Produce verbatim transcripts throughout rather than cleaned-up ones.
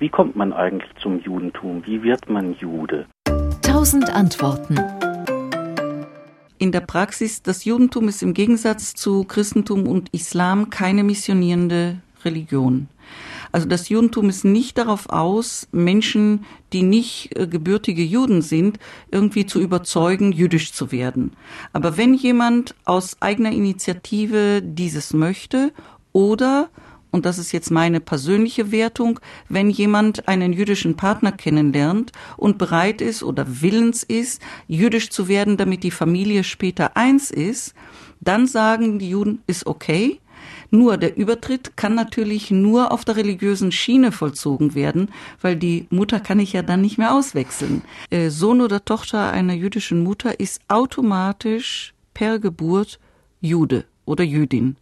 Wie kommt man eigentlich zum Judentum? Wie wird man Jude? Tausend Antworten. In der Praxis, das Judentum ist im Gegensatz zu Christentum und Islam keine missionierende Religion. Also das Judentum ist nicht darauf aus, Menschen, die nicht äh, gebürtige Juden sind, irgendwie zu überzeugen, jüdisch zu werden. Aber wenn jemand aus eigener Initiative dieses möchte oder, und das ist jetzt meine persönliche Wertung, wenn jemand einen jüdischen Partner kennenlernt und bereit ist oder willens ist, jüdisch zu werden, damit die Familie später eins ist, dann sagen die Juden, ist okay. Nur der Übertritt kann natürlich nur auf der religiösen Schiene vollzogen werden, weil die Mutter kann ich ja dann nicht mehr auswechseln. Äh, Sohn oder Tochter einer jüdischen Mutter ist automatisch per Geburt Jude oder Jüdin.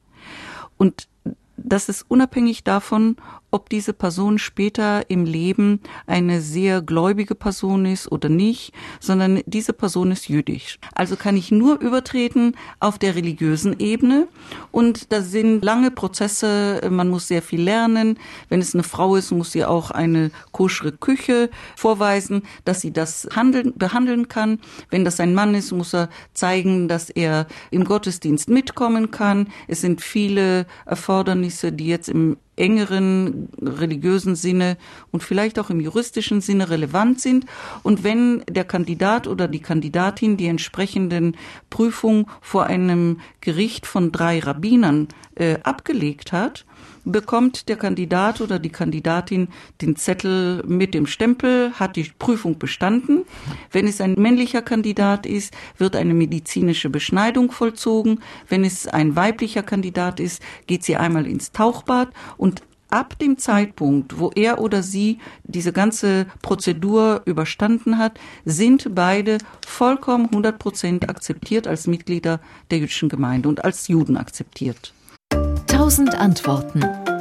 Und das ist unabhängig davon, ob diese Person später im Leben eine sehr gläubige Person ist oder nicht, sondern diese Person ist jüdisch. Also kann ich nur übertreten auf der religiösen Ebene und da sind lange Prozesse, man muss sehr viel lernen. Wenn es eine Frau ist, muss sie auch eine koschere Küche vorweisen, dass sie das handeln, behandeln kann. Wenn das ein Mann ist, muss er zeigen, dass er im Gottesdienst mitkommen kann. Es sind viele Erfordernisse, die jetzt im engeren religiösen Sinne und vielleicht auch im juristischen Sinne relevant sind. Und wenn der Kandidat oder die Kandidatin die entsprechenden Prüfungen vor einem Gericht von drei Rabbinern äh, abgelegt hat, bekommt der Kandidat oder die Kandidatin den Zettel mit dem Stempel, hat die Prüfung bestanden. Wenn es ein männlicher Kandidat ist, wird eine medizinische Beschneidung vollzogen. Wenn es ein weiblicher Kandidat ist, geht sie einmal ins Tauchbad und ab dem Zeitpunkt, wo er oder sie diese ganze Prozedur überstanden hat, sind beide vollkommen hundert Prozent akzeptiert als Mitglieder der jüdischen Gemeinde und als Juden akzeptiert. Tausend Antworten.